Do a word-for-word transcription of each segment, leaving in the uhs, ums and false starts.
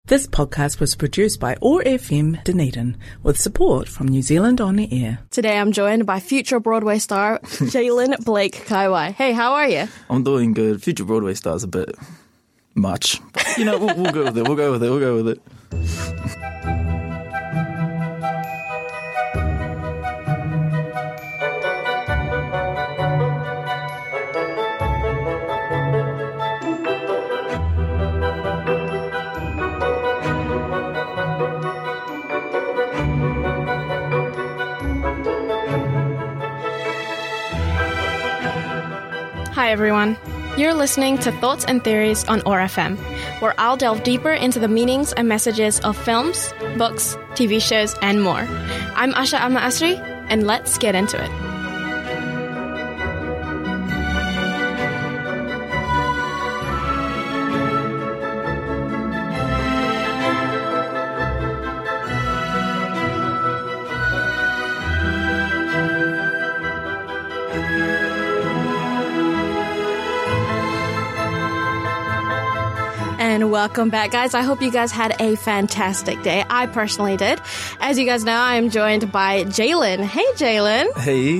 This podcast was produced by O A R F M Dunedin with support from New Zealand On Air. Today I'm joined by future Broadway star Jalen Blake Kaiwai. Hey, how are you? I'm doing good. Future Broadway star's a bit much. But, you know, we'll, we'll go with it. We'll go with it. We'll go with it. Hi everyone. You're listening to Thoughts and Theories on O A R F M, where I'll delve deeper into the meanings and messages of films, books, T V shows, and more. I'm Asha Amma Asri, and let's get into it. And welcome back, guys. I hope you guys had a fantastic day. I personally did. As you guys know, I am joined by Jalen. Hey, Jalen. Hey.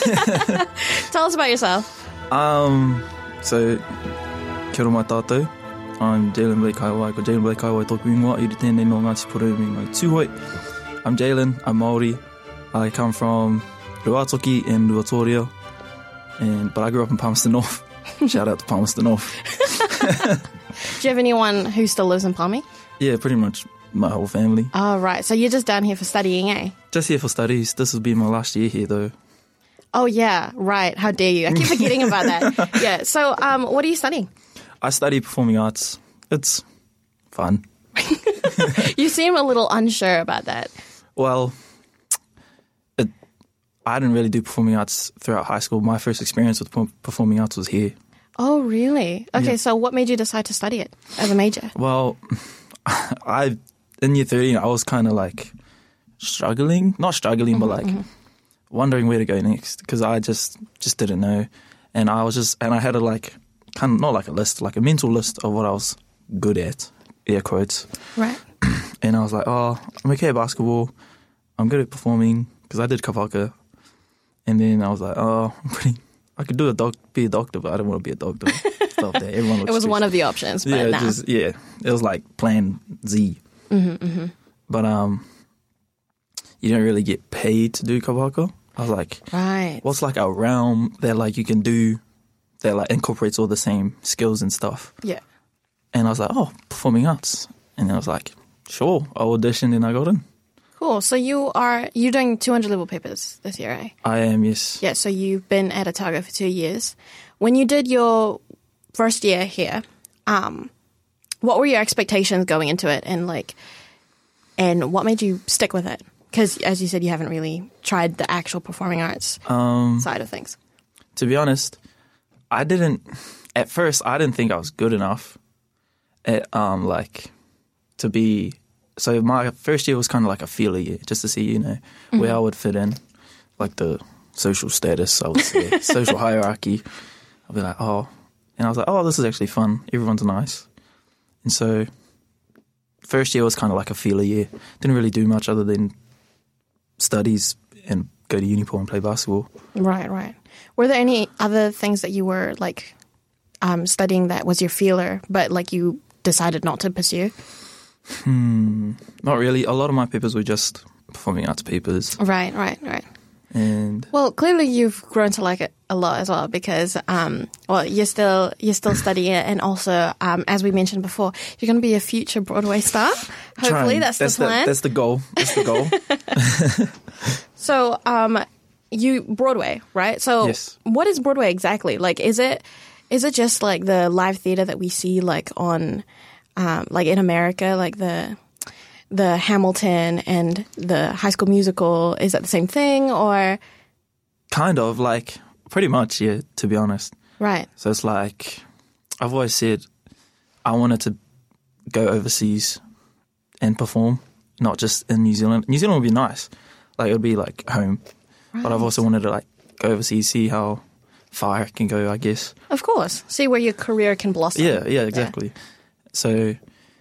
Tell us about yourself. Um, so, kia ora mai tātou. I'm Jalen Blake Kaiwai. Ko Jalen Blake Kaiwai tōku ingoa. I tēnei no Ngāti Porou me ngai tūhoi. I'm Jalen. I'm Māori. I come from Ruatoki and Ruatoria. And, but I grew up in Palmerston North. Shout out to Palmerston North. Do you have anyone who still lives in Palmy? Yeah, pretty much my whole family. Oh, right. So you're just down here for studying, eh? Just here for studies. This will be my last year here, though. Oh, yeah. Right. How dare you? I keep forgetting about that. Yeah. So um, what are you studying? I study performing arts. It's fun. You seem a little unsure about that. Well, it, I didn't really do performing arts throughout high school. My first experience with performing arts was here. Oh, really? Okay, Yeah. so what made you decide to study it as a major? Well, I in year thirteen, I was kind of like struggling. Not struggling, mm-hmm, but like mm-hmm. wondering where to go next because I just, just didn't know. And I was just, and I had a like, kind of, not like a list, like a mental list of what I was good at, air quotes. Right. And I was like, oh, I'm okay at basketball. I'm good at performing because I did kapaka. And then I was like, oh, I'm pretty... I could do a doc, be a doctor, but I don't want to be a doctor. Stuff that everyone looks It was stupid. one of the options, but yeah, nah. just, yeah, it was like plan Z. Mm-hmm, mm-hmm. But um, you don't really get paid to do kapaka. I was like, right. what's like a realm that like you can do that like incorporates all the same skills and stuff? Yeah. And I was like, oh, performing arts. And I was like, sure. I auditioned and I got in. Cool. So you are you're doing two hundred level papers this year, eh? I am, yes. Yeah. So you've been at Otago for two years. When you did your first year here, um, what were your expectations going into it, and like, and what made you stick with it? Because as you said, you haven't really tried the actual performing arts um, side of things. To be honest, I didn't. At first, I didn't think I was good enough at um like to be. So my first year was kind of like a feeler year, just to see, you know, mm-hmm. where I would fit in, like the social status, I would say, social hierarchy. I'd be like, oh, and I was like, oh, this is actually fun. Everyone's nice. And so first year was kind of like a feeler year. Didn't really do much other than studies and go to Unipool and play basketball. Right, right. Were there any other things that you were like um, studying that was your feeler, but like you decided not to pursue? Hmm, not really. A lot of my papers were just performing arts papers. Right, right, right. And well, clearly you've grown to like it a lot as well because, um, well, you're still you're still studying it, and also, um, as we mentioned before, you're going to be a future Broadway star. Hopefully, trying. that's, that's the plan. The, that's the goal. That's the goal. So, um, you Broadway, right? So, yes. What is Broadway exactly? Like, is it is it just like the live theater that we see like on Um, like in America, like the the Hamilton and the High School Musical, is that the same thing or? Kind of, like pretty much, yeah, to be honest. Right. So it's like, I've always said I wanted to go overseas and perform, not just in New Zealand. New Zealand would be nice, like it would be like home. Right. But I've also wanted to like go overseas, see how far I can go, I guess. Of course. See where your career can blossom. Yeah, yeah, exactly. Yeah. So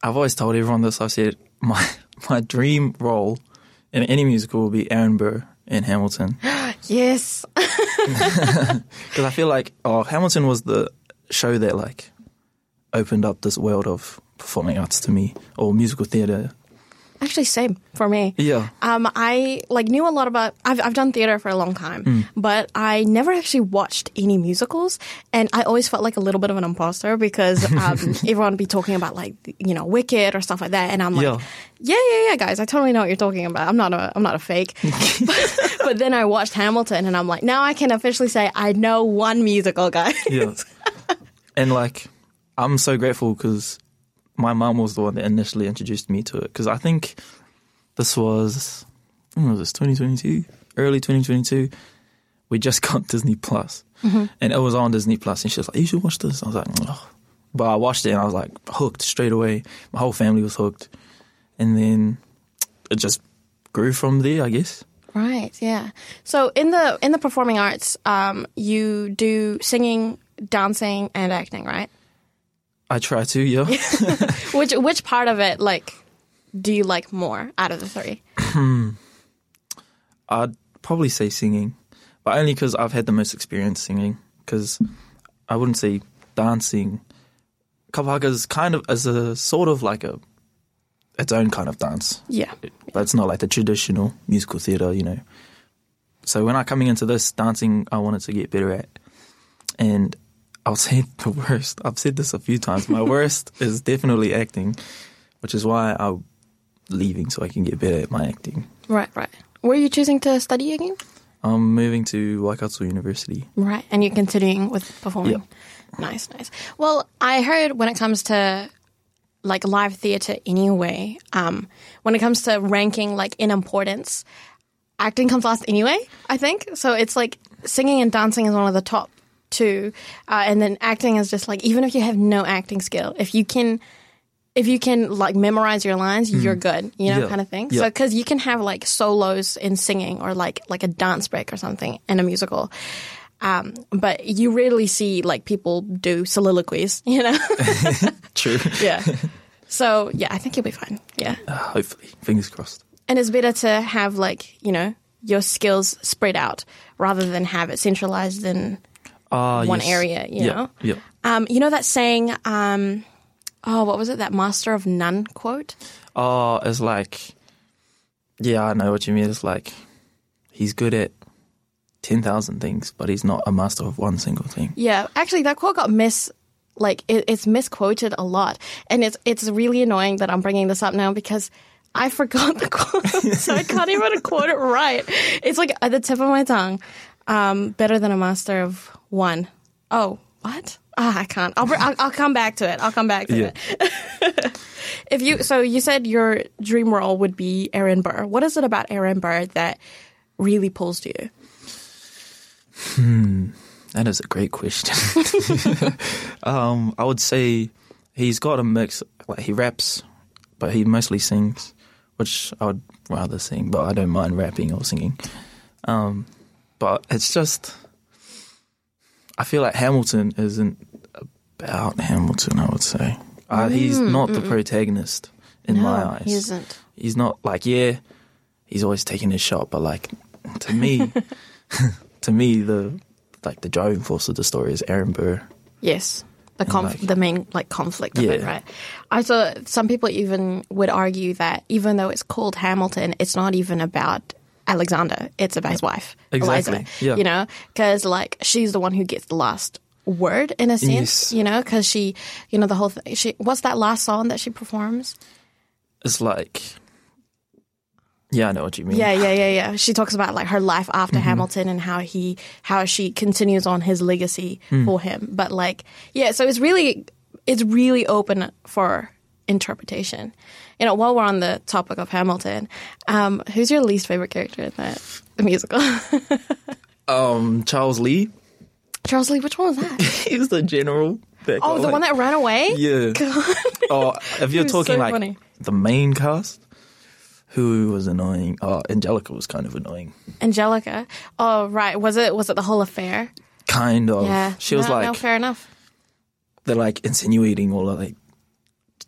I've always told everyone this. I've said my my dream role in any musical will be Aaron Burr in Hamilton. Yes. Because I feel like oh, Hamilton was the show that like opened up this world of performing arts to me, or musical theatre. Actually, same for me. Yeah. Um, I like knew a lot about. I've I've done theater for a long time, Mm. but I never actually watched any musicals, and I always felt like a little bit of an imposter because um, everyone would be talking about like you know Wicked or stuff like that, and I'm like, Yeah. yeah, yeah, yeah, guys, I totally know what you're talking about. I'm not a I'm not a fake. but, but then I watched Hamilton, and I'm like, now I can officially say I know one musical, guys. Yeah. And like, I'm so grateful because my mum was the one that initially introduced me to it. Because I think this was, when was this, twenty twenty-two? Early twenty twenty-two. We just got Disney Plus. Mm-hmm. And it was on Disney Plus. And she was like, you should watch this. I was like, oh. But I watched it and I was like hooked straight away. My whole family was hooked. And then it just grew from there, I guess. Right, yeah. So in the in the performing arts, um, you do singing, dancing, and acting, right? I try to, yeah. Which which part of it, like, do you like more out of the three? I'd probably say singing, but only because I've had the most experience singing. Because I wouldn't say dancing. Kapahaka is kind of as a sort of like a its own kind of dance, Yeah. but it's not like the traditional musical theatre, you know. So when I coming into this dancing, I wanted to get better at, and I'll say the worst. I've said this a few times. My worst is definitely acting, which is why I'm leaving so I can get better at my acting. Right, right. Were you choosing to study again? I'm moving to Waikato University. Right, and you're continuing with performing? Yeah. Nice, nice. Well, I heard when it comes to like live theatre anyway, um, when it comes to ranking like in importance, acting comes last anyway, I think. So it's like singing and dancing is one of the top two, uh, and then acting is just like, even if you have no acting skill, if you can if you can like memorize your lines, mm. you're good, you know, yeah. kind of thing. Yeah. So because you can have like solos in singing or like like a dance break or something in a musical. Um, but you rarely see like people do soliloquies, you know? True. Yeah. So yeah, I think you'll be fine. Yeah. Uh, hopefully. Fingers crossed. And it's better to have like, you know, your skills spread out rather than have it centralized in uh, one yes. area, you yeah. know? Yeah. Um, you know that saying, um, oh, what was it? That master of none quote? Oh, it's like, yeah, I know what you mean. It's like, he's good at ten thousand things, but he's not a master of one single thing. Yeah, actually, that quote got mis, like it, it's misquoted a lot, and it's it's really annoying that I'm bringing this up now because I forgot the quote, so I can't even quote it right. It's like at the tip of my tongue. Um, better than a master of one. Oh, what? Ah, I can't. I'll, I'll I'll come back to it. I'll come back to Yeah. it. If you so you said your dream role would be Aaron Burr. What is it about Aaron Burr that really pulls to you? Hmm, that is a great question. um, I would say he's got a mix. Like he raps, but he mostly sings, which I would rather sing. But I don't mind rapping or singing. Um, but it's just, I feel like Hamilton isn't about Hamilton. I would say uh, he's Mm, not the mm-mm. protagonist in no, my eyes. he isn't. He's not like yeah, he's always taking his shot, but like to me. To me, the like the driving force of the story is Aaron Burr. Yes, the conf- like- the main like conflict of it, Yeah. right? I saw some people even would argue that even though it's called Hamilton, it's not even about Alexander. It's about his wife, Exactly, Eliza. yeah. You know, because like she's the one who gets the last word in a sense. Yes. You know, because she, you know, the whole thing. She what's that last song that she performs? It's like, yeah, I know what you mean. Yeah, yeah, yeah, yeah. She talks about like her life after Mm-hmm. Hamilton and how he, how she continues on his legacy Mm. for him. But like, yeah, so it's really, it's really open for interpretation. You know, while we're on the topic of Hamilton, um, who's your least favorite character in that musical? Um, Charles Lee. Charles Lee, which one was that? He's the general. That Oh, got, the like- one that ran away? Yeah. God. Or if you're He was talking so like funny. the main cast, who was annoying? Oh, Angelica was kind of annoying. Angelica. Oh, right. Was it, was it the whole affair? Kind of. Yeah. She was no, like no, fair enough. they're like insinuating all of like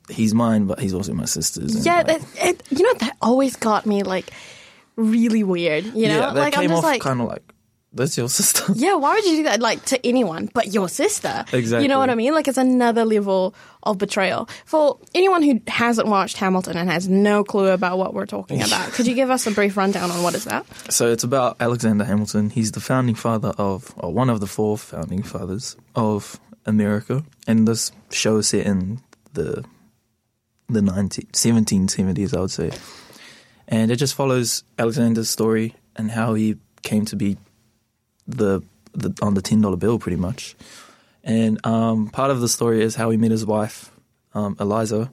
he's mine, but he's also my sister's. And, Yeah, like, that, it, you know, that always got me, like, really weird, you know? yeah, that like, came I'm just off like, kind of like, that's your sister. yeah, why would you do that, like, to anyone but your sister? Exactly. You know what I mean? Like, it's another level of betrayal. For anyone who hasn't watched Hamilton and has no clue about what we're talking about, could you give us a brief rundown on what is that? So it's about Alexander Hamilton. He's the founding father of, or one of the four founding fathers of America. And this show is set in the the nineteen, seventeen seventies, I would say. And it just follows Alexander's story and how he came to be the, the on the ten dollar bill, pretty much. And um, part of the story is how he met his wife, um, Eliza.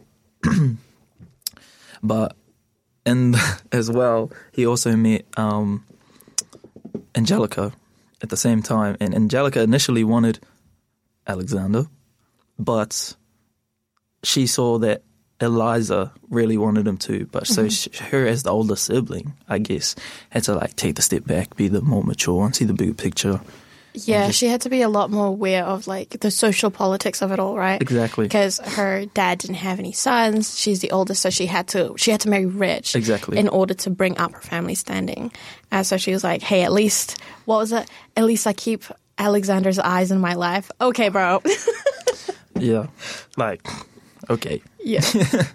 But and as well, he also met um, Angelica at the same time. And Angelica initially wanted Alexander, but she saw that Eliza really wanted him too. But so she, her, as the older sibling, I guess, had to like take the step back, be the more mature, and see the bigger picture. Yeah, just- she had to be a lot more aware of, like, the social politics of it all, right? Exactly. Because her dad didn't have any sons. She's the oldest, so she had to she had to marry rich. Exactly. In order to bring up her family standing. Uh, so she was like, hey, at least, what was it? At least I keep Alexander's eyes in my life. Okay, bro. Yeah, like, okay. Yeah.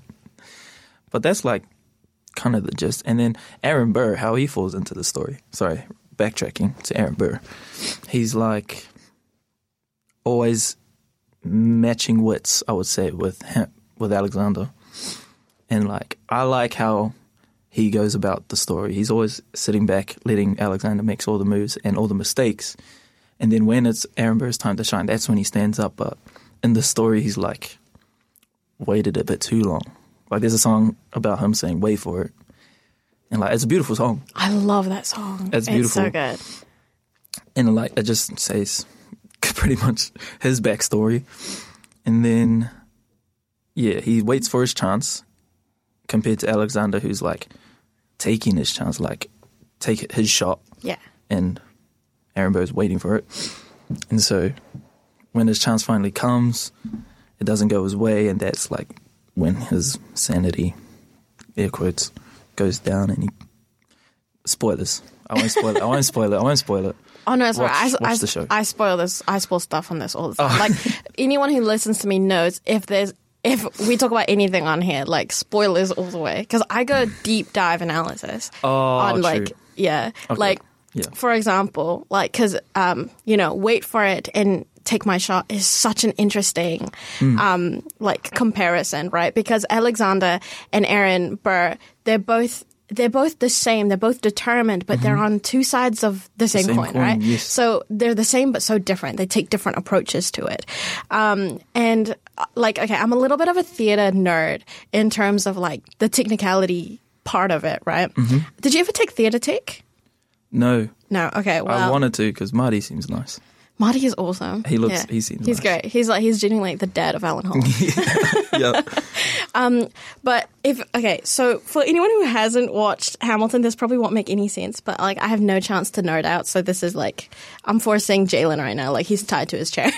But that's like kind of the gist. And then Aaron Burr, how he falls into the story. Sorry, backtracking to Aaron Burr. He's like always matching wits, I would say, with him, with Alexander. And like, I like how he goes about the story. He's always sitting back, letting Alexander make all the moves and all the mistakes. And then when it's Aaron Burr's time to shine, that's when he stands up. But in the story, he's like waited a bit too long. Like, there's a song about him saying, wait for it. And, like, it's a beautiful song. I love that song. It's beautiful. It's so good. And, like, it just says pretty much his backstory. And then, yeah, he waits for his chance compared to Alexander, who's, like, taking his chance, like, take his shot. Yeah. And Aaron Burr's waiting for it. And so when his chance finally comes, it doesn't go his way, and that's, like, when his sanity, air quotes, goes down, and he spoilers. I won't spoil it. I won't spoil it. I won't spoil it. Oh no, it's watch, right. I, watch I, the show. I spoil this. I spoil stuff on this all the time. Oh. Like, anyone who listens to me knows if there's if we talk about anything on here, like, spoilers all the way, because I go deep dive analysis Oh, on true. like yeah, Okay. like Yeah. for example, like, because um you know, wait for it and take my shot is such an interesting Mm. um like comparison, right? Because Alexander and Aaron Burr, they're both they're both the same. They're both determined, but they're on two sides of the same, Mm-hmm. same coin, coin, right? yes. So they're the same, but so different. They take different approaches to it. Um, and uh, like, okay, I'm a little bit of a theater nerd in terms of like the technicality part of it, right? Mm-hmm. Did you ever take theater tech? No, No. Okay. Well, I wanted to because Marty seems nice. Marty is awesome. He looks- Yeah. he seems He's nice. great. He's like he's genuinely like the dad of Alan Hall. Yeah. But if okay, so for anyone who hasn't watched Hamilton, this probably won't make any sense. But like, I have no chance to nerd out, so this is like I'm forcing Jalen right now. Like, he's tied to his chair.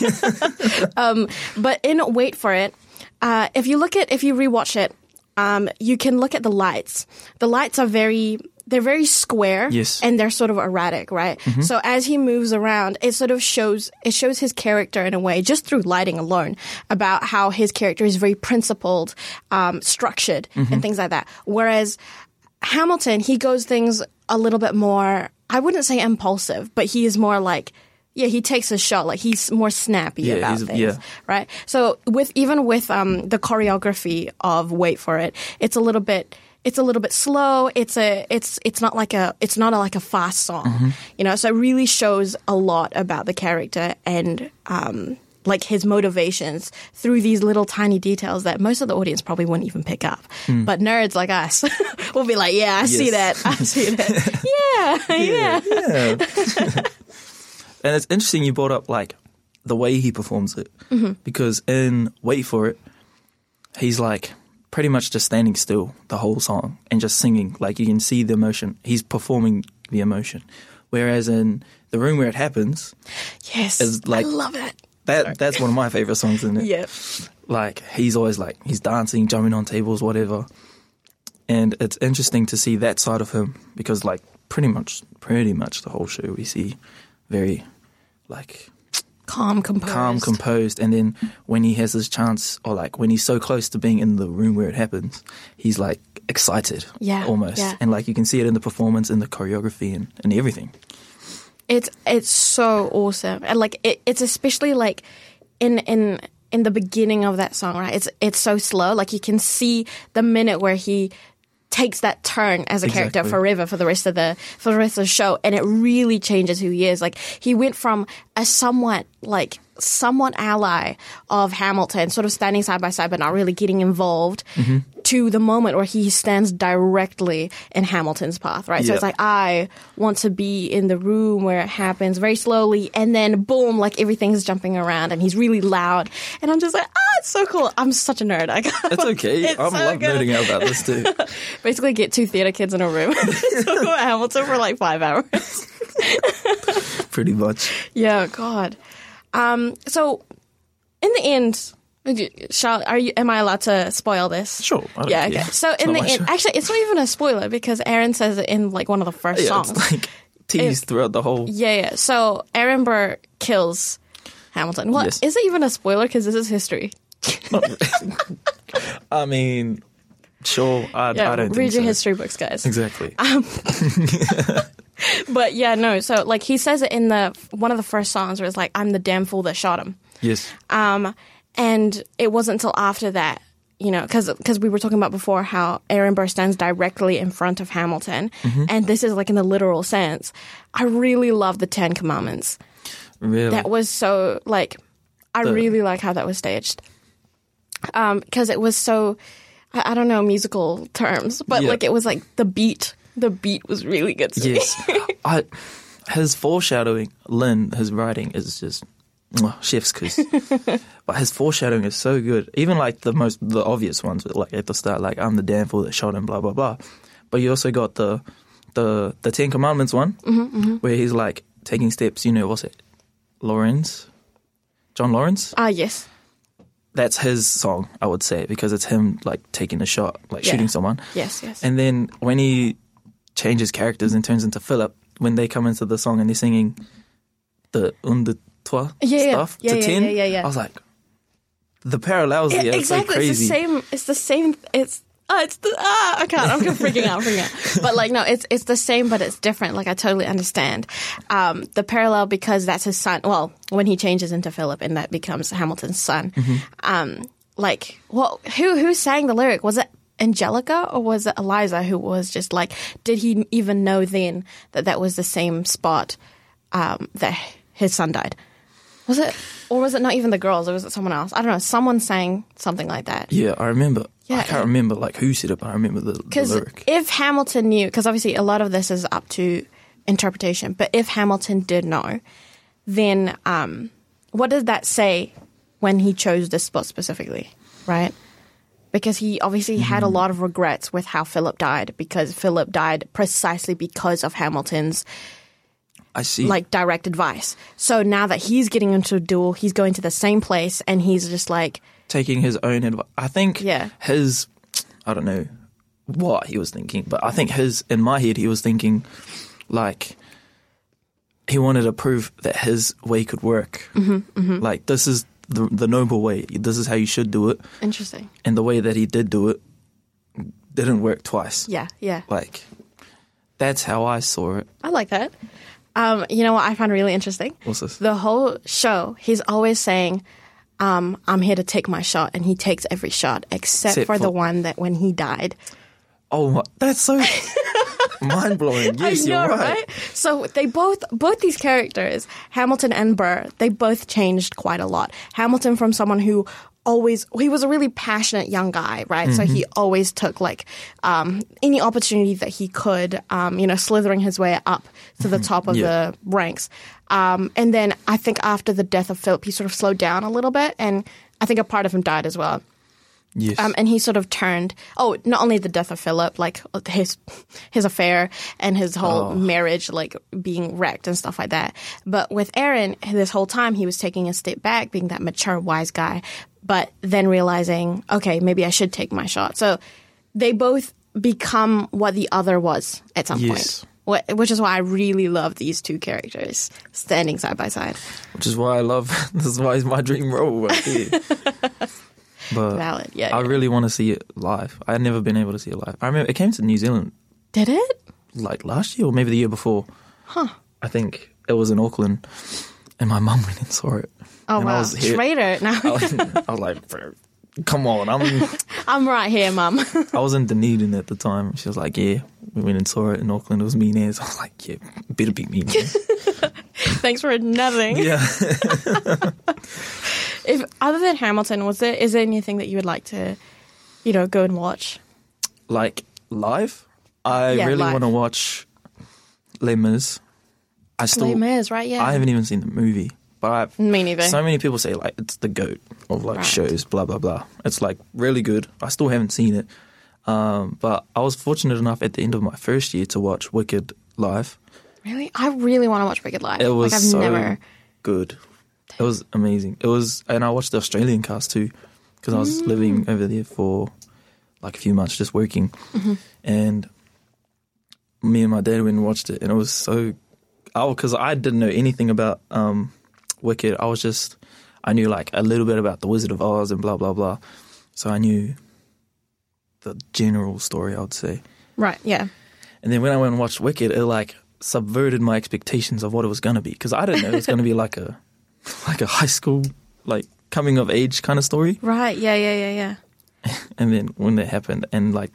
um, but in Wait for It, uh, if you look at if you rewatch it, um, you can look at the lights. The lights are very. They're very square, Yes. and they're sort of erratic, right? So as he moves around, it sort of shows it shows his character in a way, just through lighting alone, about how his character is very principled, um, structured, and things like that. Whereas Hamilton, he goes things a little bit more, I wouldn't say impulsive, but he is more like, yeah, he takes a shot, like he's more snappy Yeah, about he's- things, yeah. right? So with even with um, the choreography of Wait for It, it's a little bit. It's a little bit slow. It's a. It's. It's not like a. It's not a, like a fast song, Mm-hmm. you know. So it really shows a lot about the character and um, like his motivations through these little tiny details that most of the audience probably wouldn't even pick up. But nerds like us will be like, "Yeah, I see that. Hmm. Yes. I see that. Yeah, yeah." Yeah. And it's interesting you brought up like the way he performs it, Mm-hmm. because in Wait for It, he's like pretty much just standing still the whole song and just singing. Like, you can see the emotion. He's performing the emotion. Whereas in The Room Where It Happens, Yes, It's like- I love it. that Sorry. that's one of my favorite songs in it. Yeah. Like he's always like he's dancing, jumping on tables, whatever. And it's interesting to see that side of him because like pretty much pretty much the whole show we see very like Calm, composed. calm, composed, and then when he has his chance, or like when he's so close to being in the room where it happens, he's like excited, Yeah, almost, yeah. and like you can see it in the performance, in the choreography, and, and everything. It's it's so awesome, and like it, it's especially like in in in the beginning of that song, right? It's it's so slow, like you can see the minute where he takes that turn as a character Exactly. forever for the rest of the for the rest of the show, and it really changes who he is. Like he went from a somewhat like somewhat ally of Hamilton, sort of standing side by side but not really getting involved, Mm-hmm. to the moment where he stands directly in Hamilton's path, right? So Yeah. it's like, I want to be in the room where it happens very slowly, and then boom, like everything's jumping around and he's really loud, and I'm just like, ah, it's so cool. I'm such a nerd. I It's okay. It's I so love good. nerding out about this too. Basically get two theater kids in a room talk about Hamilton for like five hours. Pretty much. Yeah, God. Um, so in the end, shall are you? Am I allowed to spoil this? Sure. I don't Yeah. care. Okay. So It's in not the my end, show. actually, it's not even a spoiler because Aaron says it in like one of the first Yeah, songs. it's like teased throughout the whole. Yeah, yeah. So Aaron Burr kills Hamilton. Well, Yes. is it even a spoiler? Because this is history. I mean, sure. I, Yeah, I don't read think your so. history books, guys. Exactly. But yeah, no. So like he says it in the one of the first songs where it's like, "I'm the damn fool that shot him." Yes. Um, and it wasn't until after that, you know, because we were talking about before how Aaron Burr stands directly in front of Hamilton, Mm-hmm. and this is like in the literal sense. I really love the Ten Commandments. Really. That was so like, I The- really like how that was staged, um, because it was so, I, I don't know musical terms, but Yeah. like it was like the beat. The beat was really good to me. Yes. I, his foreshadowing, Lynn, his writing is just mwah, chef's kiss. But his foreshadowing is so good. Even like the most, the obvious ones, like at the start, like I'm the damn fool that shot him, blah, blah, blah. But you also got the the the Ten Commandments one, Mm-hmm, where he's like taking steps, you know, what's it? Lawrence? John Lawrence? Ah, yes. That's his song, I would say, because it's him like taking a shot, like Yeah. shooting someone. Yes, yes. And then when he changes characters and turns into Philip, when they come into the song and they're singing the un de toi Yeah, yeah. stuff Yeah, to yeah, ten, yeah, yeah, yeah. I was like, the parallels Yeah, here, it's exactly. like It's the crazy. same. It's the same. It's ah, it's the ah. I can't. I'm freaking out. Freaking out. But like, no, it's it's the same, but it's different. Like, I totally understand um, the parallel because that's his son. Well, when he changes into Philip, and that becomes Hamilton's son. Mm-hmm. Um, like, well, who who sang the lyric? Was it Angelica or was it Eliza? Who was just like, did he even know then that that was the same spot um, that his son died? Was it, or was it not even the girls, or was it someone else? I don't know. Someone sang something like that. Yeah, I remember. Yeah. I can't remember like who said it, but I remember the, the Because lyric. if Hamilton knew, because obviously a lot of this is up to interpretation, but if Hamilton did know, then um, what did that say when he chose this spot specifically, right? Because he obviously had a lot of regrets with how Philip died, because Philip died precisely because of Hamilton's I see. like direct advice. So now that he's getting into a duel, he's going to the same place, and he's just like, taking his own advice. I think Yeah. his, I don't know what he was thinking, but I think his, in my head, he was thinking like he wanted to prove that his way could work. Mm-hmm, mm-hmm. Like, this is the, the noble way. This is how you should do it. interesting. And the way that he did do it didn't work twice. Yeah, yeah. Like, that's how I saw it. I like that. Um, you know what I find really interesting? What's this? The whole show, he's always saying, um, I'm here to take my shot, and he takes every shot except, Except for, the for- one that when he died. Oh, my, that's so mind blowing. Yes, I know, you're right. So they both, both these characters, Hamilton and Burr, they both changed quite a lot. Hamilton from someone who always, he was a really passionate young guy, right? So he always took like um, any opportunity that he could, um, you know, slithering his way up to the top of Yeah. the ranks. Um, and then I think after the death of Philip, he sort of slowed down a little bit, and I think a part of him died as well. Yes. Um, and he sort of turned, oh, not only the death of Philip, like his his affair and his whole Oh. marriage, like being wrecked and stuff like that. But with Aaron, this whole time he was taking a step back, being that mature, wise guy, but then realizing, okay, maybe I should take my shot. So they both become what the other was at some Yes. point. What, which is why I really love these two characters standing side by side. Which is why I love. This is why it's my dream role right here. But Valid, yeah. I yeah. really want to see it live. I've never been able to see it live. I remember it came to New Zealand Did it? like last year or maybe the year before. Huh. I think it was in Auckland, and my mum went and saw it. Oh, and I wow. was here- Traitor. No. I was, I was like, "Bro, come on, I'm. I'm right here, Mum. I was in Dunedin at the time. She was like, yeah, we went and saw it in Auckland. It was me and Naz. I was like, yeah, better be me. Thanks for nothing. Yeah. If other than Hamilton, was there is there anything that you would like to, you know, go and watch? Like live, I Yeah, really live. want to watch Les Mis. I still, Les Mis, right? Yeah. I haven't even seen the movie, but I've, Me neither. so many people say like it's the GOAT of like Right. shows, blah blah blah. It's like really good. I still haven't seen it, um, but I was fortunate enough at the end of my first year to watch Wicked live. Really, I really want to watch Wicked Live. It was like I've so never. good. It was amazing. It was, and I watched the Australian cast too, because I was Mm. living over there for like a few months, just working, Mm-hmm. and me and my dad went and watched it, and it was so. Oh, because I didn't know anything about um, Wicked. I was just, I knew like a little bit about the Wizard of Oz and blah blah blah, so I knew the general story, I would say. Right. Yeah. And then when I went and watched Wicked, it like subverted my expectations of what it was going to be, because I didn't know it was going to be like a like a high school like coming of age kind of story. Right. Yeah. Yeah. Yeah. Yeah. And then when that happened, and like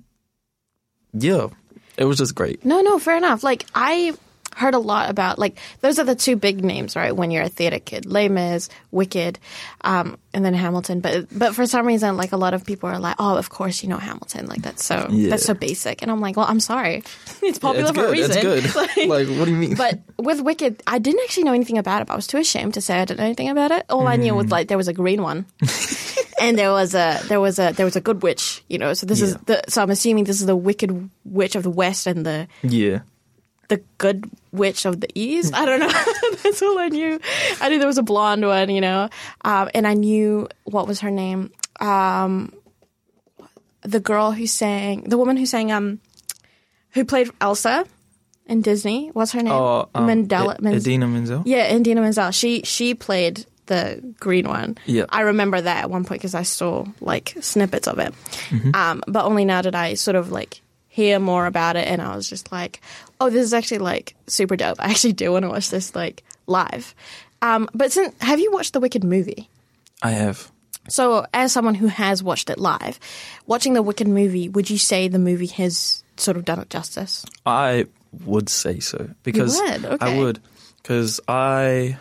yeah, it was just great. No. No. Fair enough. Like I heard a lot about like those are the two big names, right? When you're a theater kid, Les Mis, Wicked, um, and then Hamilton. But but for some reason, like a lot of people are like, oh, of course you know Hamilton. Like that's so Yeah. that's so basic. And I'm like, well, I'm sorry, it's popular It's for a good. reason. It's good. Like- Like, what do you mean? But with Wicked, I didn't actually know anything about it. But I was too ashamed to say I didn't know anything about it. All I knew was like there was a green one, and there was a there was a there was a good witch. You know, so this is Yeah. the so I'm assuming this is the Wicked Witch of the West and the yeah, the good witch of the East. I don't know. That's all I knew. I knew there was a blonde one. You know, um, and I knew what was her name. Um, the girl who sang, the woman who sang, um, who played Elsa in Disney. What's her name? oh, um, Mandela. E- Menz- Idina Menzel. yeah, Indina Menzel. She she played the green one. Yeah. I remember that at one point because I saw like snippets of it. Mm-hmm. Um, but only now did I sort of like hear more about it, and I was just like, oh, this is actually like super dope. I actually do want to watch this like live. Um, but since, have you watched the Wicked movie? I have. So, as someone who has watched it live, watching the Wicked movie, would you say the movie has sort of done it justice? I would say so, because would? Okay. I would, because I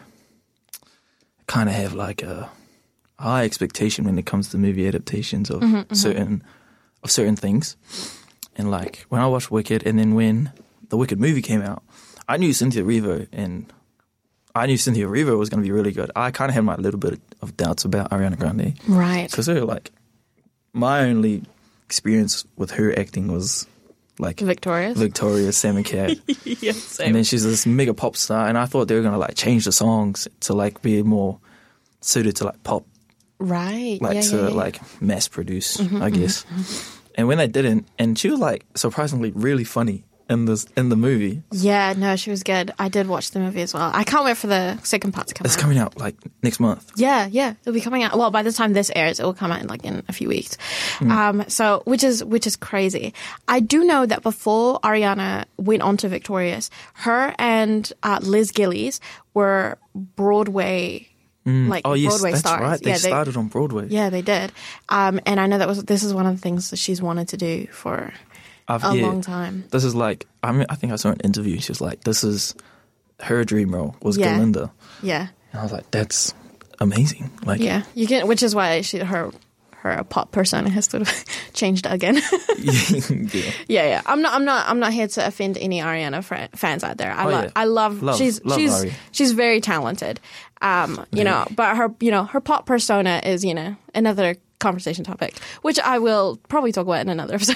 kind of have like a high expectation when it comes to movie adaptations of Mm-hmm, certain of certain things. And like when I watched Wicked, and then when the Wicked movie came out, I knew Cynthia Erivo, and I knew Cynthia Erivo was going to be really good. I kind of had my little bit of doubts about Ariana Grande, Right. because her like my only experience with her acting was like Victorious? Victoria, Sam Cat. yeah, And same. then she's this mega pop star, and I thought they were gonna like change the songs to like be more suited to like pop, Right. like yeah, to yeah, yeah. like mass produce, I guess. And when they didn't, and she was like surprisingly really funny in this in the movie. Yeah, no, she was good. I did watch the movie as well. I can't wait for the second part to come It's out. coming out like next month. Yeah, yeah, it'll be coming out. Well, by the time this airs, it will come out in like in a few weeks. Mm. Um, so which is which is crazy. I do know that before Ariana went on to Victorious, her and uh, Liz Gillies were Broadway, like Oh yes, Broadway that's stars. right. They yeah, started on Broadway. yeah, they did. Um, and I know that was this is one of the things that she's wanted to do for I've, a yeah, long time. This is like I mean I think I saw an interview. She was like, "This is her dream role was Yeah. Galinda," Yeah, and I was like, "That's amazing!" Like, yeah. You can, which is why she her her pop persona has sort of changed again. yeah. Yeah, yeah. I'm not. I'm not. I'm not here to offend any Ariana fr- fans out there. I Oh, love. yeah. I love. Love- she's love she's Ari. she's very talented. Um, you know, but her you know her pop persona is you know another conversation topic, which I will probably talk about in another episode.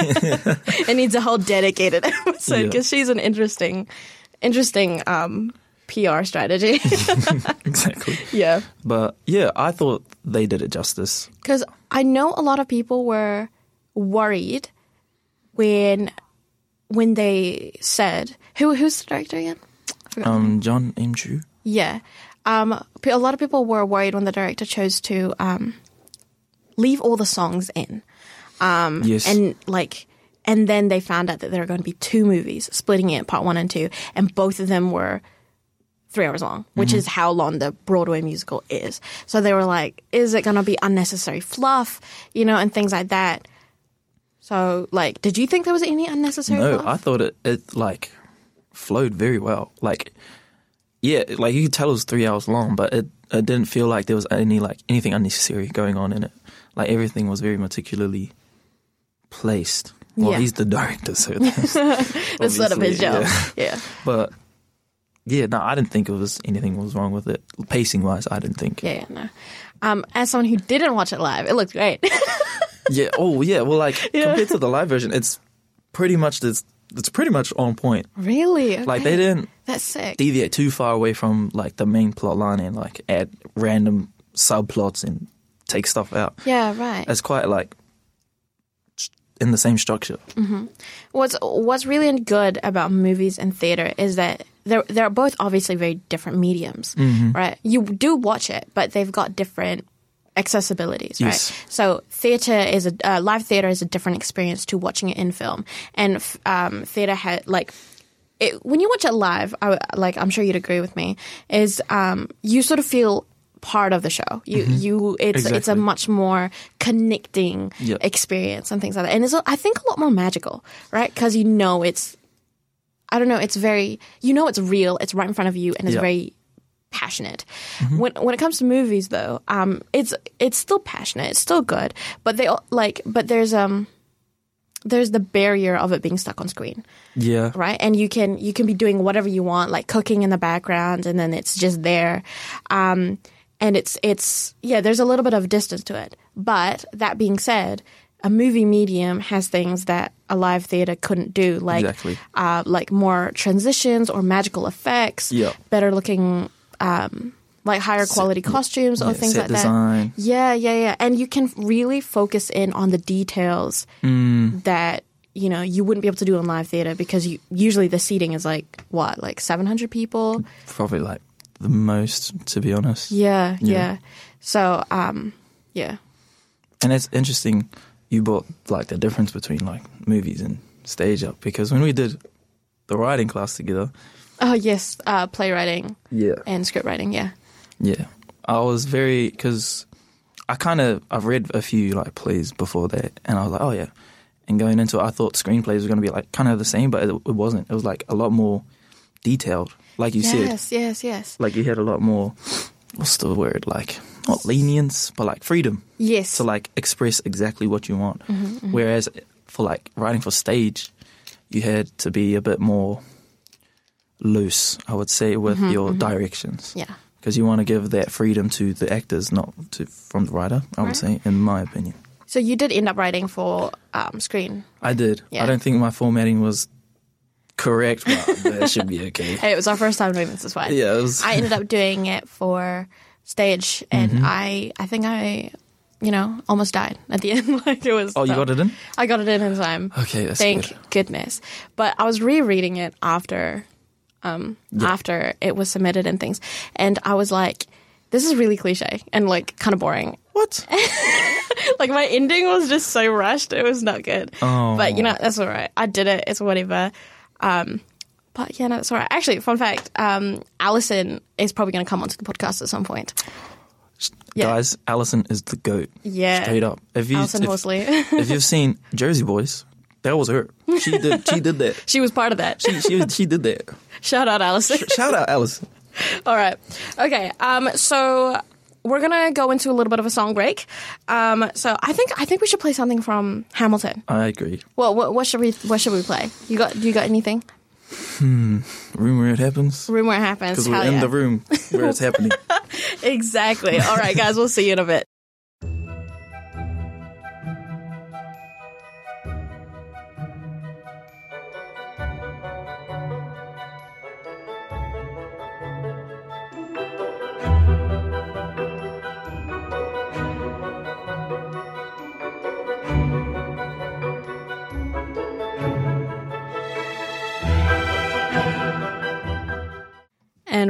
It needs a whole dedicated episode because yeah. she's an interesting, interesting um, P R strategy. Exactly. Yeah. But yeah, I thought they did it justice. Because I know a lot of people were worried when when they said who who's the director again? I forgot. Um, John M. Chu. Yeah. Um, a lot of people were worried when the director chose to um, leave all the songs in. Um, yes. And like, and then they found out that there were going to be two movies, splitting it part one and two, and both of them were three hours long, which mm-hmm. is how long the Broadway musical is. So they were like, is it going to be unnecessary fluff, you know, and things like that. So, like, did you think there was any unnecessary no, fluff? No, I thought it, it, like, flowed very well. Like, yeah, like, you could tell it was three hours long, but it, it didn't feel like there was any, like, anything unnecessary going on in it. Like, everything was very meticulously placed. Well, yeah. he's the director, so that's that's sort of his job. Yeah. yeah. But... yeah, no, I didn't think it was anything was wrong with it. Pacing-wise, I didn't think. Yeah, yeah, no. Um, as someone who didn't watch it live, it looked great. yeah, oh, yeah, well, like, yeah. compared to the live version, it's pretty much this. It's pretty much on point. Really? Okay. Like, they didn't That's sick. deviate too far away from, like, the main plot line and, like, add random subplots and take stuff out. Yeah, right. It's quite, like, in the same structure. Mm-hmm. What's What's really good about movies and theater is that they're they're both obviously very different mediums, mm-hmm. right? You do watch it, but they've got different accessibilities, right? Yes. So theater is a uh, live theater is a different experience to watching it in film, and um, theater had like. It, when you watch it live, I, like I'm sure you'd agree with me, is um, you sort of feel part of the show. You mm-hmm. you it's exactly. it's a much more connecting yep. experience and things like that. And it's I think a lot more magical, right? Because you know it's I don't know, it's very you know it's real, it's right in front of you, and it's yep. very passionate. Mm-hmm. When when it comes to movies though, um it's it's still passionate, it's still good, but they like but there's um there's the barrier of it being stuck on screen. Yeah. Right? And you can you can be doing whatever you want, like cooking in the background, and then it's just there. Um And it's, it's yeah, there's a little bit of distance to it. But that being said, a movie medium has things that a live theater couldn't do, like exactly. uh, like more transitions or magical effects, yep. better looking, um, like higher quality set, costumes or yeah, things set like design. that. Yeah, yeah, yeah. And you can really focus in on the details mm. that, you know, you wouldn't be able to do in live theater because you, usually the seating is like, what, like seven hundred people? Probably like the most, to be honest. Yeah, yeah. Yeah. So, um, yeah. And it's interesting you brought like the difference between like movies and stage up, because when we did the writing class together. Oh, yes, uh, playwriting. Yeah. And script writing, yeah. Yeah. I was very, because I kind of, I've read a few like plays before that, and I was like, oh yeah. And going into it, I thought screenplays were going to be like kind of the same, but it, it wasn't. It was like a lot more detailed. Like you yes, said. Yes, yes, yes. Like you had a lot more, what's the word, like, not lenience, but like freedom. Yes. To like express exactly what you want. Mm-hmm, mm-hmm. Whereas for like writing for stage, you had to be a bit more loose, I would say, with mm-hmm, your mm-hmm. directions. Yeah. Because you want to give that freedom to the actors, not to from the writer, I would right. say, in my opinion. So you did end up writing for um, screen? I did. Yeah. I don't think my formatting was correct, but that should be okay. Hey, it was our first time doing this, is fine. Yeah, it was. I ended up doing it for stage, and mm-hmm. I, I think I, you know, almost died at the end. Like it was. Oh, you so, got it in? I got it in in time. Okay, that's Thank good. goodness. But I was rereading it after, um, yeah. after it was submitted and things, and I was like, "This is really cliche and like kind of boring." What? Like my ending was just so rushed; it was not good. Oh. But you know, that's all right. I did it. It's whatever. Um, but yeah, no, that's all right. Actually, fun fact: um, Alison is probably going to come onto the podcast at some point. Yeah. Guys, Alison is the GOAT. Yeah, straight up. If you, Alison if, Horsley. If you've seen Jersey Boys, that was her. She did. She did that. She was part of that. She she she did that. Shout out, Alison. Shout out, Alison. All right. Okay. Um. So we're gonna go into a little bit of a song break. Um. So I think I think we should play something from Hamilton. I agree. Well, what, what should we what should we play? You got you got anything? Hmm. Room where it happens. Room where it happens. Because we're Hell in yeah. the room where it's happening. Exactly. All right, guys. We'll see you in a bit.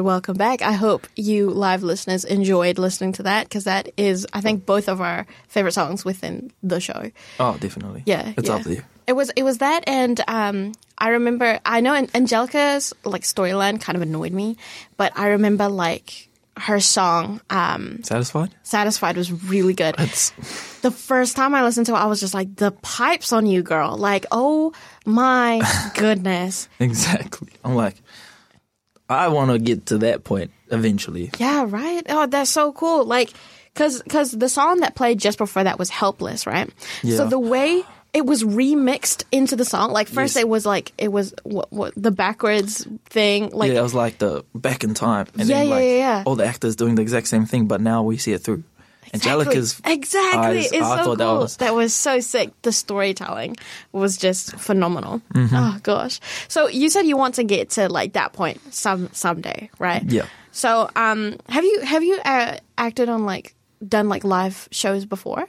welcome back. I hope you live listeners enjoyed listening to that because that is, I think, both of our favorite songs within the show. Oh, definitely. Yeah, it's yeah. up there. It was it was that, and um, I remember. I know Angelica's like storyline kind of annoyed me, but I remember like her song um, Satisfied? Satisfied was really good. It's... The first time I listened to it, I was just like, the pipes on you, girl. Like, oh my goodness. Exactly. I'm like, I want to get to that point eventually. Yeah, right? Oh, that's so cool. Like, because cause the song that played just before that was Helpless, right? Yeah. So the way it was remixed into the song, like first Yes. it was like, it was what, what the backwards thing. Like, yeah, it was like the back in time. And Yeah, then yeah, like yeah, yeah. all the actors doing the exact same thing, but now we see it through. Angelica's exactly. eyes, It's I so thought cool. that was... That was so sick. The storytelling was just phenomenal. Mm-hmm. Oh gosh. So you said you want to get to like that point some someday, right? Yeah. So um, have you have you uh, acted on like done like live shows before?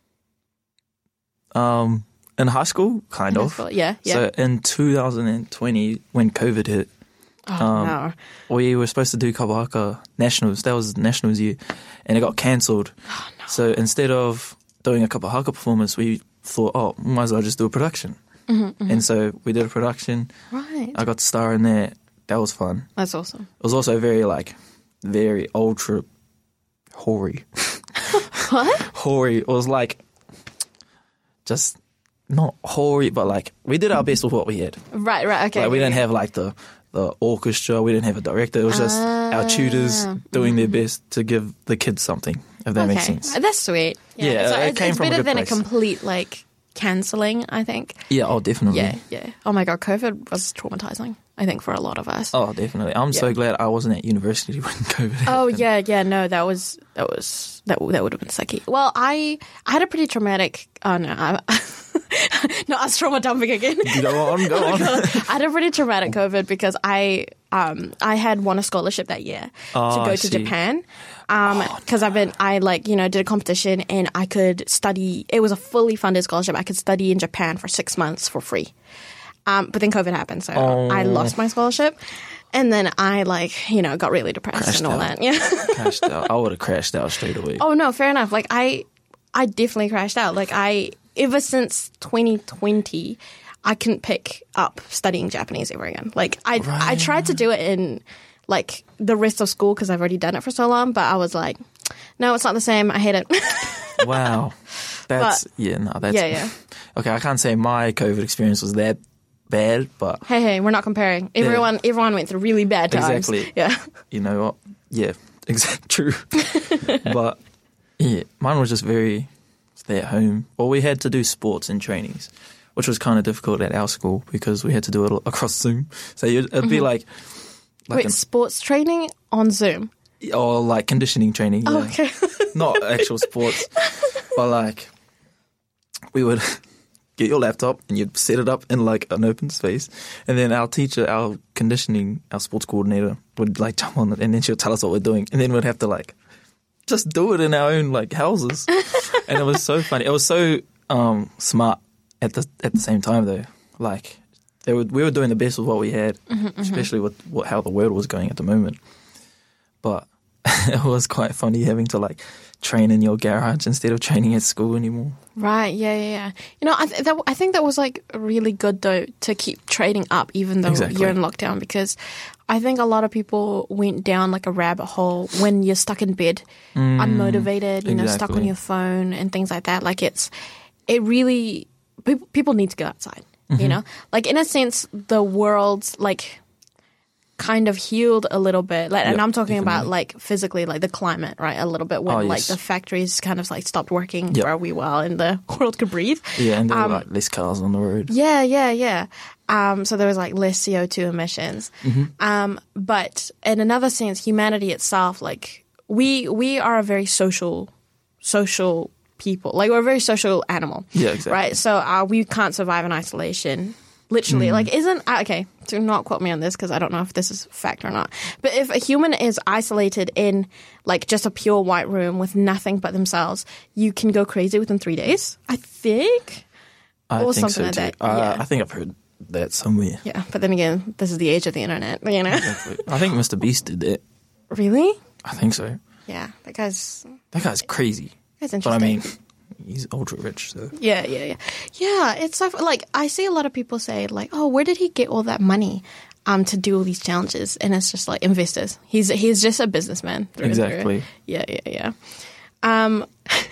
Um, in high school, kind In high of. school, yeah, yeah. So in two thousand twenty, when COVID hit, Oh um, no. we were supposed to do Kabahaka Nationals. That was Nationals year, and it got cancelled. Oh, no. So instead of doing a Kabahaka performance, we thought, oh, might as well just do a production. Mm-hmm, mm-hmm. And so we did a production. Right. I got to star in there. That was fun. That's awesome. It was also very, like, very ultra hoary. What? Hoary. It was like, just not hoary, but like, we did our best with what we had. Right, right, okay. Like, we okay, didn't have like the, the orchestra, we didn't have a director. It was just our tutors doing their best to give the kids something, if that okay. makes sense. That's sweet. Yeah, Yeah, so it it's, came it's from a better good than place. a complete like cancelling, I think. Yeah, oh, definitely. Yeah, yeah. Oh my god, COVID was traumatizing, I think, for a lot of us. Oh, definitely. I'm so Yeah. glad I wasn't at university when COVID happened. Oh yeah, yeah. No, that was that was that that would have been sucky. Well, I I had a pretty traumatic. Oh no, I, no, I was trauma dumping again. Go on, go on. I had a pretty traumatic COVID because I um I had won a scholarship that year Oh, to go I to see. Japan. Um, because I've been, I like, you know, did a competition and I could study, it was a fully funded scholarship. I could study in Japan for six months for free. Um, but then COVID happened, so Oh. I lost my scholarship. And then I like, you know, got really depressed Crashed and all out. that. Yeah. Crashed out. I would have crashed out straight away. Oh no, fair enough. Like I, I definitely crashed out. Like I, ever since twenty twenty, I couldn't pick up studying Japanese ever again. Like I, I tried to do it in like the rest of school because I've already done it for so long, but I was like, no, it's not the same. I hate it. Wow. That's, But- yeah, no, that's... Yeah, yeah. Okay, I can't say my COVID experience was that bad, but Hey, hey, we're not comparing. Everyone, everyone went through really bad times. Exactly. Yeah. you know what? Yeah, exactly, true. But, yeah, mine was just very stay at home. Well, we had to do sports and trainings, which was kind of difficult at our school because we had to do it across Zoom. So you'd, it'd be like... like Wait, an- sports training on Zoom. or like conditioning training. Oh, yeah. okay. Not actual sports, but like we would get your laptop and you'd set it up in like an open space, and then our teacher, our conditioning, our sports coordinator would like jump on it, and then she'll tell us what we're doing, and then we'd have to like just do it in our own like houses, and it was so funny. It was so um, smart at the at the same time though. Like they were, we were doing the best with what we had, Mm-hmm, especially with what, how the world was going at the moment, but. It was quite funny having to like train in your garage instead of training at school anymore. Right, yeah, yeah, yeah. You know, I, th- that, I think that was like really good though to keep trading up even though Exactly. you're in lockdown, because I think a lot of people went down like a rabbit hole when you're stuck in bed, unmotivated, you know, stuck on exactly. your phone and things like that. Like it's, it really, people, people need to go outside, Mm-hmm. you know? Like in a sense, the world's like kind of healed a little bit, like, and Yep, I'm talking about definitely. like physically, like the climate, right? A little bit when Oh, like yes. the factories kind of like stopped working Yep. for a wee while and the world could breathe. Yeah, and there Um, were like less cars on the road. Yeah, yeah, yeah. Um, so there was like less C O two emissions. Mm-hmm. Um, but in another sense, humanity itself, like we we are a very social, social people. Like we're a very social animal. Yeah, exactly. Right. So uh, we can't survive in isolation. Literally, Mm. like, isn't uh, okay? Do not quote me on this because I don't know if this is fact or not. But if a human is isolated in like just a pure white room with nothing but themselves, you can go crazy within three days. I think. I or think something so like too. that, Uh, yeah. I think I've heard that somewhere. Yeah, but then again, this is the age of the internet, you know. Exactly. I think Mister Beast did that. Really? I think so. Yeah, that guy's That guy's crazy. that's But interesting. I mean, he's ultra rich, so. Yeah, yeah, yeah. Yeah, it's so, like, I see a lot of people say, like, oh, where did he get all that money um, to do all these challenges? And it's just like investors. He's he's just a businessman. Through and through. Exactly. Yeah, yeah, yeah. Um,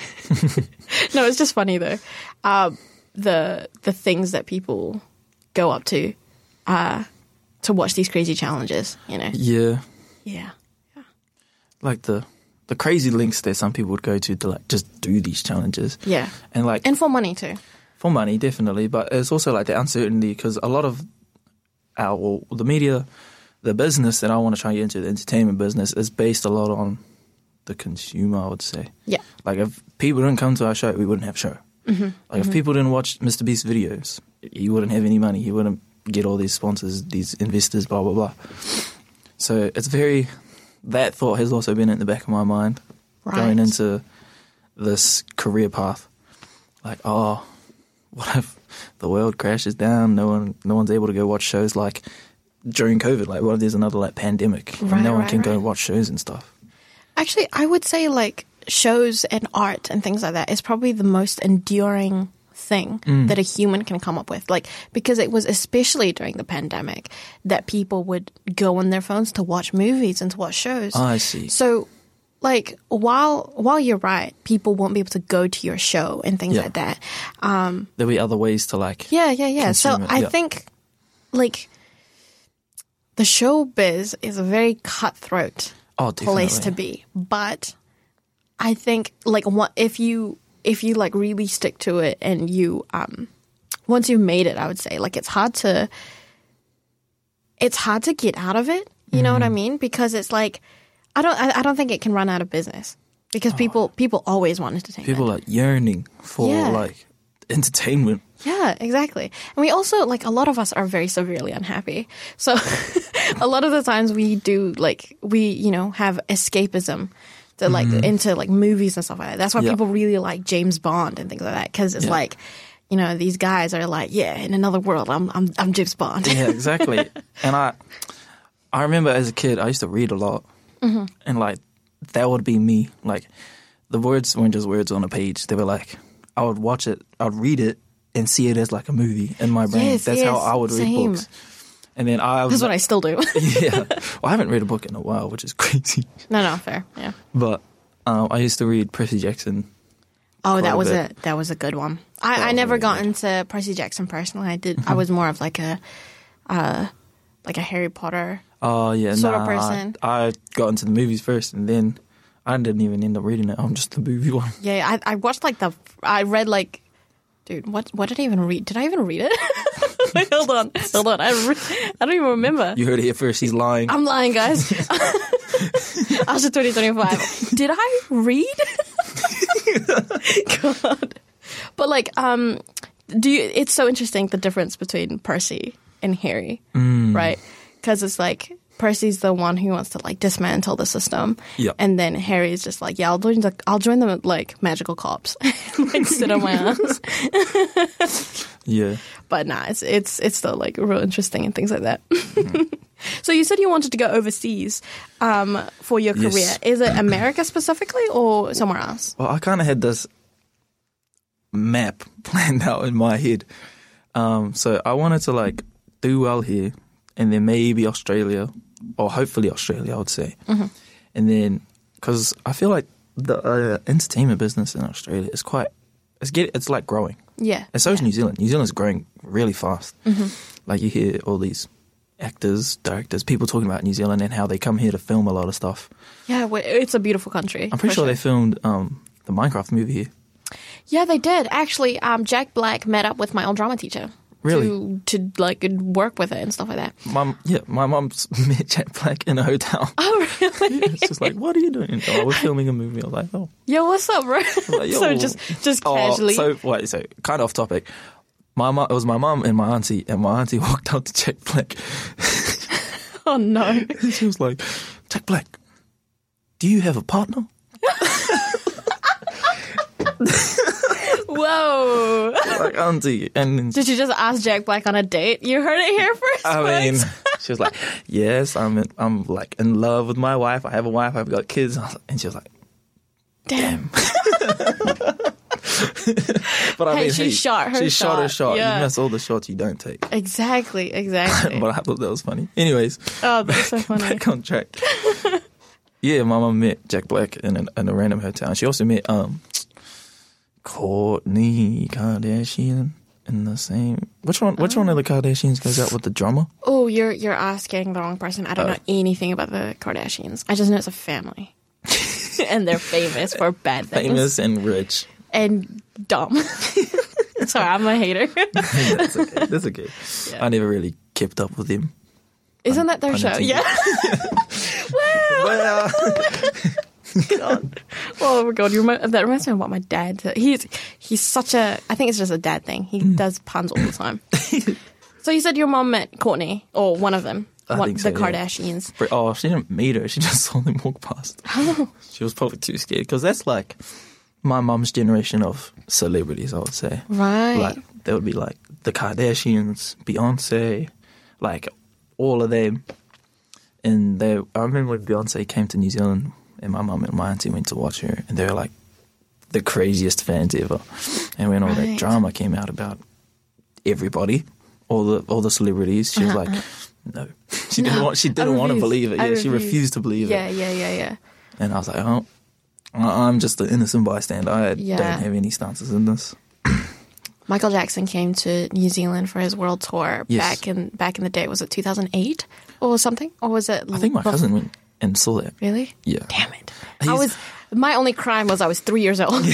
no, it's just funny, though. Uh, the the things that people go up to uh, to watch these crazy challenges, you know? Yeah. Yeah. Like the the crazy links that some people would go to to like just do these challenges. Yeah. And like And for money, too. for money, definitely. But it's also like the uncertainty because a lot of our, well, the media, the business that I want to try and get into, the entertainment business, is based a lot on the consumer, I would say. Yeah. Like if people didn't come to our show, we wouldn't have show. Mm-hmm. Like mm-hmm. if people didn't watch Mister Beast videos, he wouldn't have any money. He wouldn't get all these sponsors, these investors, blah, blah, blah. So it's very... That thought has also been in the back of my mind Right. going into this career path. Like, oh, what if the world crashes down? No one, no one's able to go watch shows like during COVID. Like, what if there's another like pandemic and Right, no one right, can right. go watch shows and stuff? Actually, I would say like shows and art and things like that is probably the most enduring thing Mm. that a human can come up with. Like, because it was especially during the pandemic that people would go on their phones to watch movies and to watch shows. I see. So, like, while while you're right, people won't be able to go to your show and things Yeah. like that. Um, There'll be other ways to like. yeah, yeah, yeah. So Consume it, I yeah. think, like, the showbiz is a very cutthroat Oh, place to definitely. be. But I think, like, what if you if you like really stick to it and you um once you've made it, I would say, like, it's hard to it's hard to get out of it. You know what I mean? Because it's like I don't I, I don't think it can run out of business because people people always want entertainment. People are yearning for Yeah. like entertainment. Yeah, exactly. And we also, like, a lot of us are very severely unhappy. So a lot of the times we do, like, we, you know, have escapism to, like, into, like, movies and stuff like that. That's why Yeah. people really like James Bond and things like that. Because it's Yeah. like, you know, these guys are like, yeah, in another world, I'm I'm, I'm James Bond. Yeah, exactly. And I, I remember as a kid, I used to read a lot, Mm-hmm. and like that would be me. Like the words weren't just words on a page; they were like I would watch it, I'd read it, and see it as like a movie in my brain. Yes, That's yes, how I would read same. books. And then I was That's what I still do. yeah. Well, I haven't read a book in a while, which is crazy. no, no, fair. Yeah. But um, I used to read Percy Jackson. Oh, Quite that a was bit. a that was a good one. That I, I was never really got good. into Percy Jackson personally. I did. I was more of like a, uh, like a Harry Potter. Oh yeah, Sort of nah, person. I, I got into the movies first, and then I didn't even end up reading it. I'm just the movie one. Yeah, I I watched like the I read like, dude, what what did I even read? Did I even read it? Wait, hold on, hold on. I re- I don't even remember. You heard it here first. He's lying. I'm lying, guys. After twenty twenty-five, did I read? God, but like, um, do you? It's so interesting the difference between Percy and Harry, Mm. right? Because it's like Percy's the one who wants to like dismantle the system, Yep. and then Harry's just like, yeah, I'll join the I'll join the like magical cops, like sit on my ass. Yeah. But nah, it's it's it's still like real interesting and things like that. So you said you wanted to go overseas um, for your Yes. career. Is it America specifically or somewhere else? Well, I kind of had this map planned out in my head. Um, so I wanted to like do well here, and then maybe Australia, or hopefully Australia, I would say. Mm-hmm. And then, because I feel like the uh, entertainment business in Australia is quite, it's get, it's like growing. Yeah. And so is yeah. New Zealand. New Zealand's growing really fast. Mm-hmm. Like you hear all these actors, directors, people talking about New Zealand and how they come here to film a lot of stuff. Yeah, well, it's a beautiful country. I'm pretty for sure they filmed um, the Minecraft movie here. Yeah, they did. Actually, um, Jack Black met up with my old drama teacher. Really? To, to like work with it and stuff like that. My, yeah, my mum's met Jack Black in a hotel. Oh, really? It's just like, what are you doing? Oh, we're filming a movie. I was like, oh. Yo, what's up, bro? Like, yo. So just just Oh, casually. so, wait, so, kind of off topic. My mum, it was my mum and my auntie, and my auntie walked out to Jack Black. Oh no. And she was like, Jack Black, do you have a partner? Whoa. Like, auntie. And then, Did you just ask Jack Black on a date? You heard it here first. I mean, folks. She was like, yes, I'm in, I'm like in love with my wife. I have a wife. I've got kids. And she was like, damn. But I Hey, mean, she hey, shot her She shot her shot, shot. yeah. You miss all the shots you don't take. Exactly, exactly. But I thought that was funny. Anyways, Oh, that's so funny. back on track. Yeah, my mum met Jack Black in a, in a random hotel. And she also met um, Kourtney Kardashian in the same. Which one? Which one of the Kardashians goes out with the drummer? Oh, you're you're asking the wrong person. I don't Oh. know anything about the Kardashians. I just know it's a family, and they're famous for bad things Famous and rich. and dumb. Sorry, I'm a hater. That's okay. That's okay. Yeah. I never really kept up with him. Isn't that their pun show? intended. Yeah. Well, God. Oh my God, you remind, that reminds me of what my dad said. He's he's such a. I think it's just a dad thing. He Mm. does puns all the time. So you said your mom met Kourtney, or one of them, I one, think so, the yeah. Kardashians. oh, she didn't meet her. She just saw them walk past. She was probably too scared because that's like my mum's generation of celebrities, I would say. Right. Like, there would be like the Kardashians, Beyonce, like all of them. And they, I remember when Beyonce came to New Zealand and my mum and my auntie went to watch her and they were like the craziest fans ever. And when all Right. that drama came out about everybody, all the all the celebrities, she was like, no. She didn't No, want she I didn't want to refuse. believe it. I Yeah, she refuse. refused to believe Yeah, it. yeah, yeah, yeah. And I was like, oh, I- I'm just an innocent bystander. I Yeah. don't have any stances in this. Michael Jackson came to New Zealand for his world tour Yes. back in back in the day. Was it two thousand eight or something, or was it? I think my bef- cousin went and saw that. Really? Yeah. Damn it! I He's- was. My only crime was I was three years old.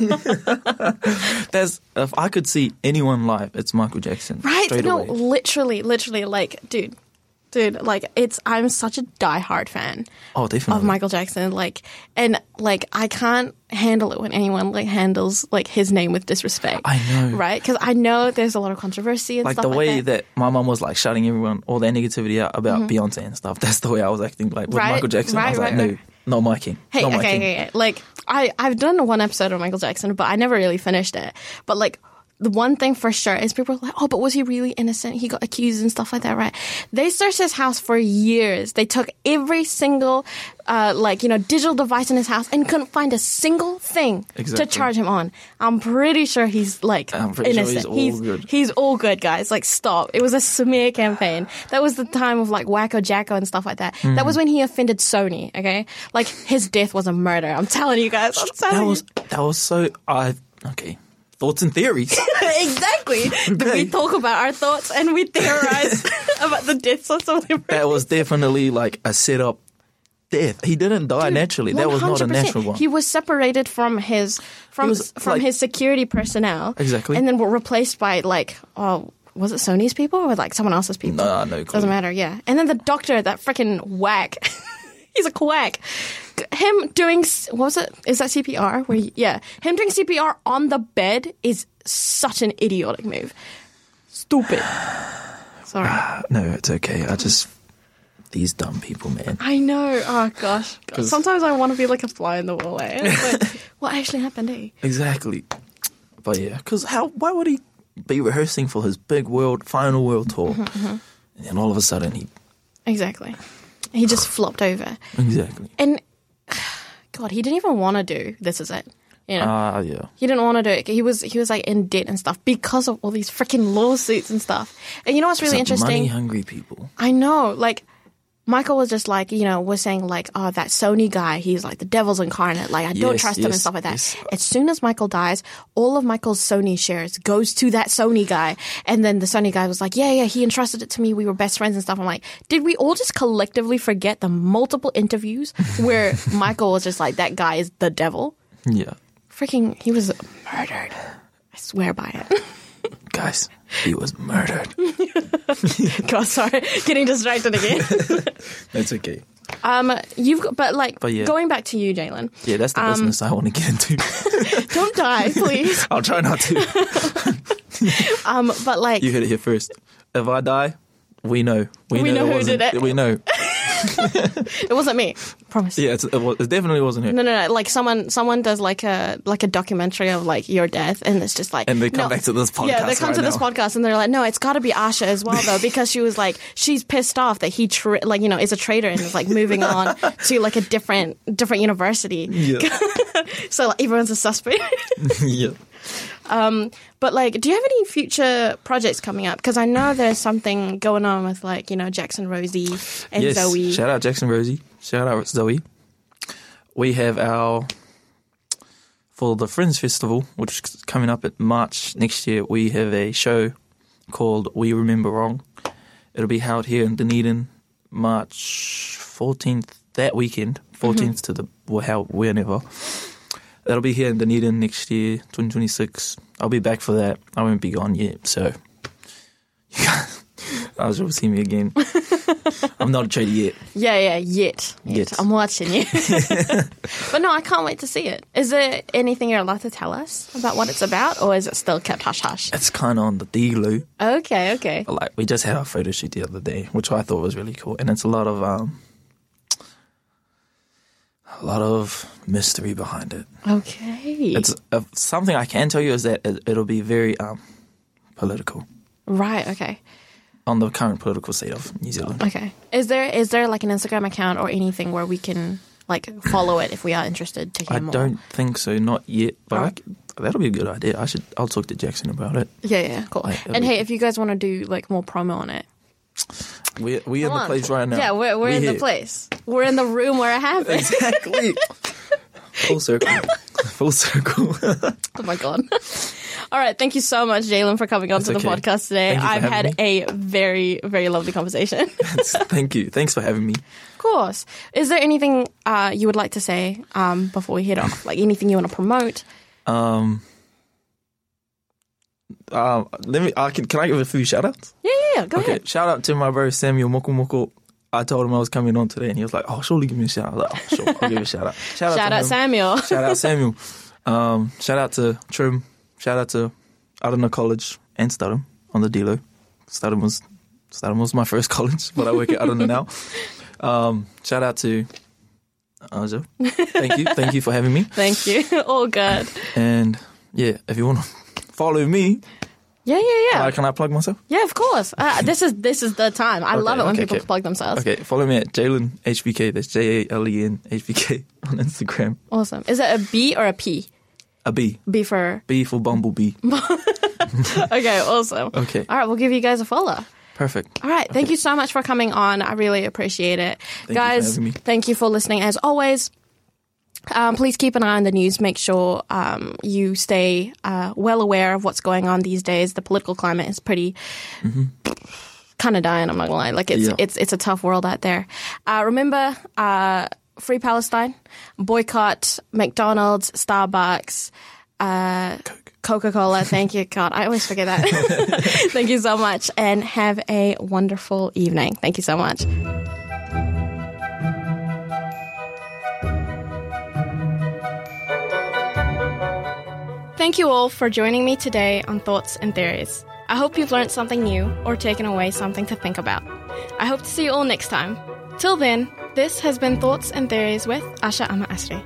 There's, if I could see anyone live, it's Michael Jackson. Right? Straight No, away. literally, literally, like, dude, dude, like, it's. I'm such a diehard fan Oh, definitely. of Michael Jackson. Like, and like, I can't handle it when anyone like handles like his name with disrespect. I know. Right? Because I know there's a lot of controversy and Like stuff the like way that. that my mum was like shutting everyone, all that negativity out about Beyonce and stuff. That's the way I was acting. Like with Right, Michael Jackson, I right, was like, right, no, right. not my king. Hey, not my okay, king. okay, okay. Like, I, I've done one episode of Michael Jackson, but I never really finished it. But, like, the one thing for sure is people are like, oh, but was he really innocent? He got accused and stuff like that, right? They searched his house for years. They took every single, uh, like, you know, digital device in his house and couldn't find a single thing Exactly. to charge him on. I'm pretty sure he's, like, I'm pretty sure innocent. he's all good. He's all good, guys. Like, stop. It was a smear campaign. That was the time of, like, Wacko Jacko and stuff like that. Mm. That was when he offended Sony, okay? Like, his death was a murder. I'm telling you guys. I'm telling That you. was that was so. I okay. Thoughts and theories. Exactly. Okay. We talk about our thoughts and we theorize about the deaths of some celebrities. That was definitely like a set up death. He didn't die naturally. That was not a one hundred percent. natural one. He was separated from his from He was, from like- his security personnel. Exactly. And then were replaced by like oh was it Sony's people or like someone else's people? Nah, no clue. Doesn't matter, yeah. And then the doctor, that freaking whack. He's a quack. Him doing what was it? Is that C P R? Where he, yeah, him doing C P R on the bed is such an idiotic move. Stupid. Sorry. No, it's okay. I just these dumb people, man. I know. Oh gosh. 'Cause- Sometimes I want to be like a fly in the wall. Eh? It's like, what actually happened? Eh? Exactly. But yeah, because how? Why would he be rehearsing for his big world final world tour, Mm-hmm, and then all of a sudden he Exactly. He just flopped over, exactly. and God, he didn't even want to do This Is It. You know, Ah, yeah. he didn't want to do it. He was he was like in debt and stuff because of all these freaking lawsuits and stuff. And you know what's really Some interesting? money hungry people. I know, like. Michael was just like, you know, was saying like, oh, that Sony guy, he's like the devil's incarnate. Like, I don't Yes, trust him and yes, stuff like that. yes. As soon as Michael dies, all of Michael's Sony shares goes to that Sony guy. And then the Sony guy was like, yeah, yeah, he entrusted it to me. We were best friends and stuff. I'm like, did we all just collectively forget the multiple interviews where Michael was just like, that guy is the devil? Yeah, Freaking, he was murdered. I swear by it. guys, he was murdered. God, sorry. Getting distracted again. That's okay. Um, you've got, but like, But yeah. going back to you, Jalen. Yeah, that's the Um, business I want to get into. Don't die, please. I'll try not to. Um, but like, You heard it here first. If I die, we know. We know who it wasn't- did it. We know. It wasn't me. Promise. Yeah, it's, it, was, it definitely wasn't her. No, no, no. Like someone, someone does like a like a documentary of like your death, and it's just like, And they come no. back to this podcast. Yeah, they come right to this now. podcast, and they're like, no, it's got to be Asha as well, though, because she was like, she's pissed off that he, tra- like, you know, is a traitor and is like moving on to like a different different university. Yeah. So like, everyone's a suspect. Yeah. Um, but like, do you have any future projects coming up? Because I know there's something going on with like, you know, Jackson Rosie and Yes. Zoe. Shout out Jackson Rosie. Shout out Zoe. We have our, for the Friends Festival, which is coming up at March next year, we have a show called We Remember Wrong. It'll be held here in Dunedin, March fourteenth, that weekend, fourteenth mm-hmm. to the, well, how, whenever. That'll be here in Dunedin next year, twenty twenty-six. I'll be back for that. I won't be gone yet, so you guys, I'll just see me again. I'm not a trader yet. Yeah, yeah, yet. Yet. Yet. I'm watching you. But no, I can't wait to see it. Is there anything you're allowed to tell us about what it's about, or is it still kept hush-hush? It's kind of on the D-Loo. Okay, okay. Like, we just had our photo shoot the other day, which I thought was really cool. And it's a lot of, um, a lot of mystery behind it. Okay. It's uh, something I can tell you is that it, it'll be very um, political Right, okay. on the current political state of New Zealand. Okay. Is there is there like an Instagram account or anything where we can like follow it if we are interested to hear I more? don't think so, not yet, but I Alright. c- that'll be a good idea. I should. I'll talk to Jackson about it. Yeah, yeah, cool. Like, and hey, if you guys want to do like more promo on it. We're, we're in come the on. place right now. Yeah, we're, we're, in here. the place. We're in the room where it happened. Exactly. Full circle. Full circle. Oh my God. All right. Thank you so much, Jalen, for coming on That's to the okay. podcast today. Thank you for I've had having a very, very lovely conversation. Of Thank you. Thanks for having me. course. Is there anything uh, you would like to say um, before we head off? Like anything you want to promote? Um. Uh, let me. I can. Can I give a few shout outs? Yeah, yeah, yeah. Go Okay. ahead. Shout out to my brother Samuel Moko Moko. I told him I was coming on today, and he was like, "Oh, surely give me a shout out." I was like, "Oh, sure, I'll give you a shout out." Shout, Shout to out him. Samuel. Shout out Samuel. Um, shout out to Trim. Shout out to Aruna College and Studham on the D-Lo. Studham was Studham was my first college, but I work at Aruna now. Um, shout out to Ajo. Thank you, thank you for having me. Thank you. All good. And yeah, if you want to follow me, Yeah, yeah, yeah. uh, can I plug myself? Yeah, of course. Uh, this is this is the time. I Okay, love it when okay, people okay. plug themselves. Okay, follow me at Jalen H B K. That's J A L E N H B K on Instagram. Awesome. Is it a B or a P? A B. B for... B for Bumblebee. Okay, awesome. Okay. All right, we'll give you guys a follow. Perfect. All right, thank you so much for coming on. I really appreciate it. Thank you for guys, having me. thank you for listening as always. Um, please keep an eye on the news. Make sure um, you stay uh, well aware of what's going on these days. The political climate is pretty kind of dying. I'm not gonna lie. Like it's Yeah. it's it's a tough world out there. Uh, remember, uh, free Palestine, boycott McDonald's, Starbucks, uh, Coca-Cola. Thank you, God. I always forget that. Thank you so much, and have a wonderful evening. Thank you so much. Thank you all for joining me today on Thoughts and Theories. I hope you've learned something new or taken away something to think about. I hope to see you all next time. Till then, this has been Thoughts and Theories with Asha Ama Asri.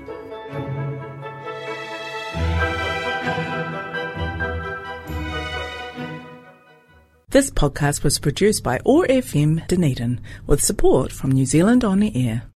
This podcast was produced by O A R F M Dunedin with support from New Zealand On the Air.